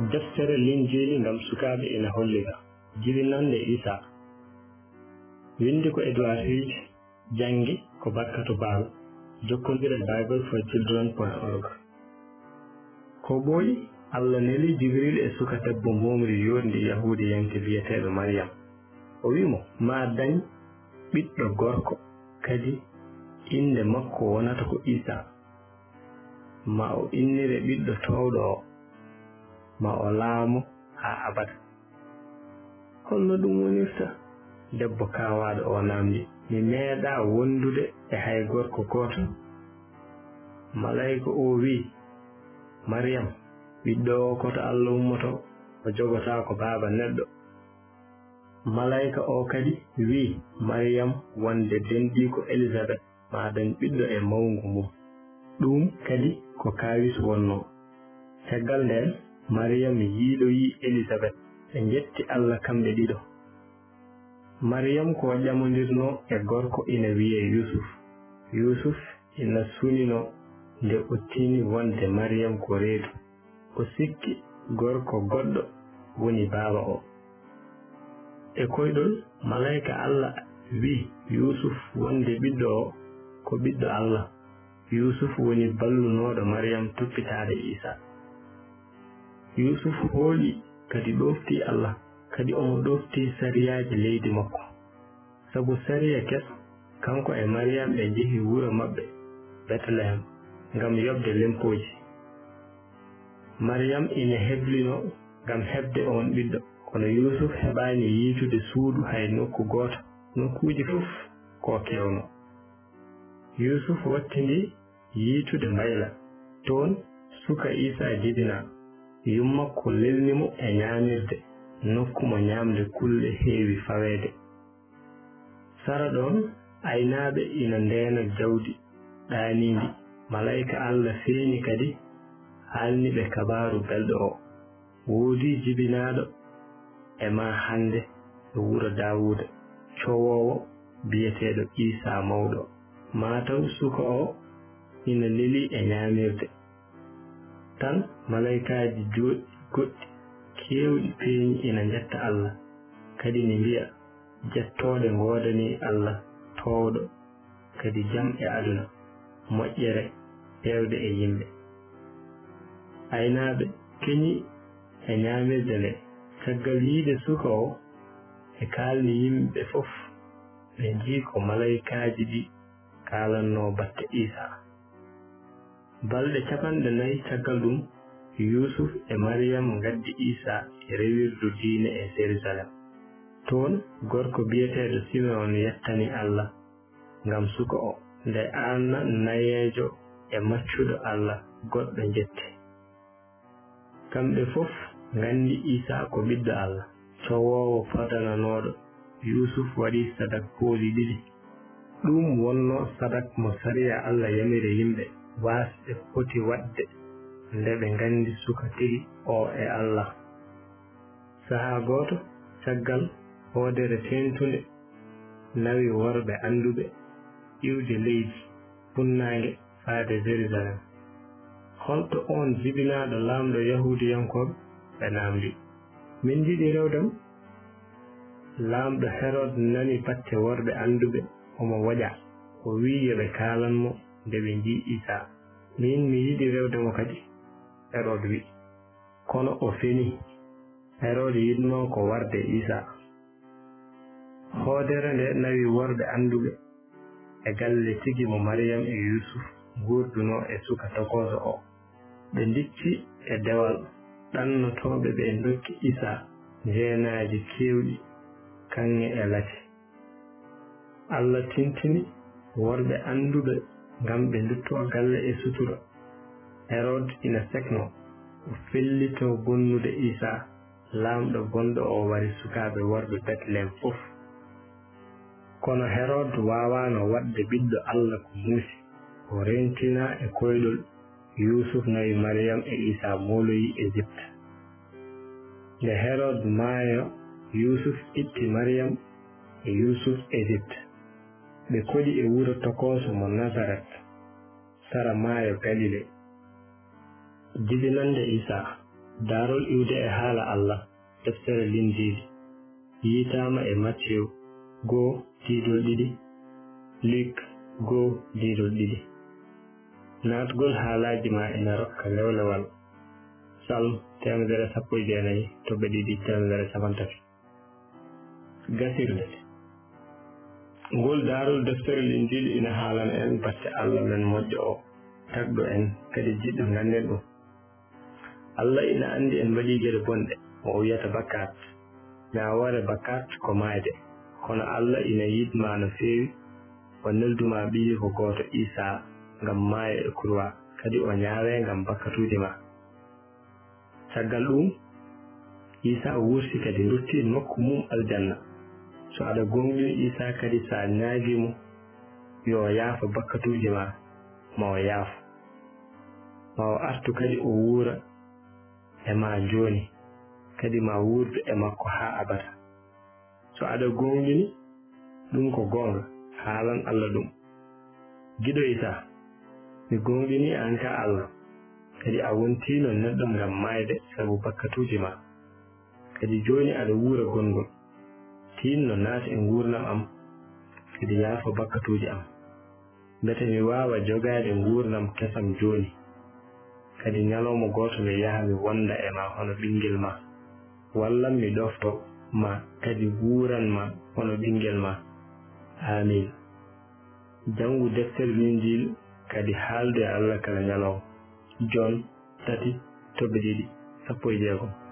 deftere linjili ngam sukaaɓe ina hollira jibinande Isa windi ko Edward Hughes jangi ko Barkato Baal jokkondira BibleForChildren.org ko ɓooyi Allah neli Jibril e suka debbo momri yorndi Yahudi yanke biyeteɗo Maryam o wimo ma dañ ɓiɗɗo gorko kadi inde makko wonata ko Isa ma o innire ɓiɗɗo towɗo o ma o laamu ha abada holno ɗum wonirta debbo kawaɗo o namdi mi meeɗa wondude e hay gorko goto malayika o wi Maryam ɓiɗɗo o koto Allah ummoto o jogota ko baaba neɗɗo malayika o kadi wi Maryam wonde dendi ko Elizabeth ma dañ ɓiɗɗo e mawngu mum ɗum kadi ko kawis wonno caggal nden Maryam yiiloyi Elizabeth ɓe jetti Allah kamɓe ɗiɗo Maryam ko ƴamodirno e gorko ina wiye Yusuf ina sunino nde o tini wonde Maryam ko reedu o sikki gorko goɗɗo woni baaba o e koyɗol malayika Allah wi Yusuf wonde ɓiɗɗo o ko ɓiɗɗo Allah Yusuf woni ballunoɗo Maryam toppitade Isa Yusuf hooli kadi ɗofti Allah kadi omo ɗofti sariyaji leydi makko sabu sariya kes kanko e Maryam ɓe jehi wuro maɓɓe Bethlehem ngam yobde lempoji Maryam ina heblino ngam hebde on ɓiɗɗo kono Yusuf heɓani yiitude suudu hay nokku goto nokkuji fof ko kewno Yusuf wattindi yiitude mbayla toon suka Isa jibina yummakko lelnimo e ñaamirde nokku mo ñaamde kulle heewi faweede sara ɗon aynaaɓe ina ndeena jawdi ɗaaniindi malayika Allah feeñi kadi haalni ɓe kabaaru belɗo o woodi jibinaaɗo e ma hannde e wuro Daawuda cowoowo biyeteeɗo Isa mawɗo mataw suka o ina leli e ñaamirde tan malaykaaji jooɗi goɗɗi keewɗi peeñi ina jetta Allah kadi ne mbiya jettooɗe ngoodani Allah towɗo kadi jam e aduna moƴƴere fewde e yimɓe aynaaɓe keñi e ñaamirde nde caggal yiide suka o e kaalni yimɓe fof ɓe njii ko malaykaaji ɗi kaalanno batte Isa balɗe 4 caggal ɗum Yusuf e Maryam gaddi Isa e rewirdu diine e Jerusalem toon gorko biyeteeɗo Simeon yettani Allah ngam suka o nde Anna nayeejo e maccuɗo Allah goɗɗo jetti kamɓe fof ngandi Isa ko ɓiɗɗo Allah cowoowo fadananoɗo Yusuf waɗi sadak kooli 2 ɗum wonno sadak mo sariya Allah yamiri yimɓe waasɓe poti waɗde nde ɓe ngandi suka tigi o e Allah sahaa gooto caggal hoodere tentunde nawi worɓe anduɓe iwde leydi funnaange faade Jerusalem holto on jibinaaɗo laamɗo Yahudiyankoɓe ɓe naamdi min jiɗi rewdam laamɗo Herod nani batte worɓe anduɓe omo waƴa o wi yoɓe kaalanmo nde ɓe njii Isa min mi yiɗi rewdemo kadi Herod wi kono o feni Herod yiɗno ko warde Isa hoodere nde nawi worɓe anduɓe e galle tigi mo Maryam e Yusuf gurduno e suka tokoso o ɓe dicci e dewal ɗannotoɓe ɓe dokki Isa jeenaji kewɗi kanŋe e lati Allah tintini worɓe anduɓe ngam ɓe dutto galle e sutura Herod ina sekno o fellito bonnude Isa laamɗo gonɗo o wari sukaaɓe worɓe Bethlehem fof kono Herod waawano waɗde ɓiɗɗo Allah ko muusi o rentina e koyɗol Yusuf nawi Maryam e Isa moloyi Égypte nde Herod maayo Yusuf itti Maryam e Yusuf Égypte ɓe koɗi e wuro tokoso mo Nazaret sara maayo Galile jibinande Isa darol iwde e haala Allah deftere linjiidi yiitaama e Matthew 2:2 Luc 2:2 naatgol haalaaji ma ina rokka lewlewal Psalm 119:2 gasirde ngol darol deftere linjiil ina haalan en batte Allah men moƴƴo o tagɗo en kadi jiɗɗo ganden ɗum Allah ina andi en mbaɗi geɗe bonɗe o wiyata bakat ñawore bakat ko maayde kono Allah ina yiɗma no feewi o nelduma ɓiyi ko goto Isa ngam maaya e kurwa kadi o ñaawe ngam bakkatuji ma caggal ɗum Isa wursi kadi rutti nokku mum aljanna so aɗa gonɗini Isa kadi sa ñaagimo yo yaafa bakkatuji ma ma o yaafo ma o artu kadi o wuura e ma joni kadi ma wuurdu e makko haa abada so aɗa gonɗini ɗum ko goonga haalan Allah ɗum giɗo Isa mi gonɗini an ka Allah kadi a wontino neɗɗo ngam maayde sabu bakkatuji ma kadi joni aɗa wuura gongol tinno naati e ngurnam am kadi yaafa bakkatuji am mbete mi waawa jogaade ngurnam kesam joni kadi ñalawma goto mi yaha mi wonda e ma hono ɓingel ma walla mi ɗofto ma kadi wuuran ma hono ɓingel ma amin jangu deftere linjil kadi haalde Allah kala ñalawma John 3:16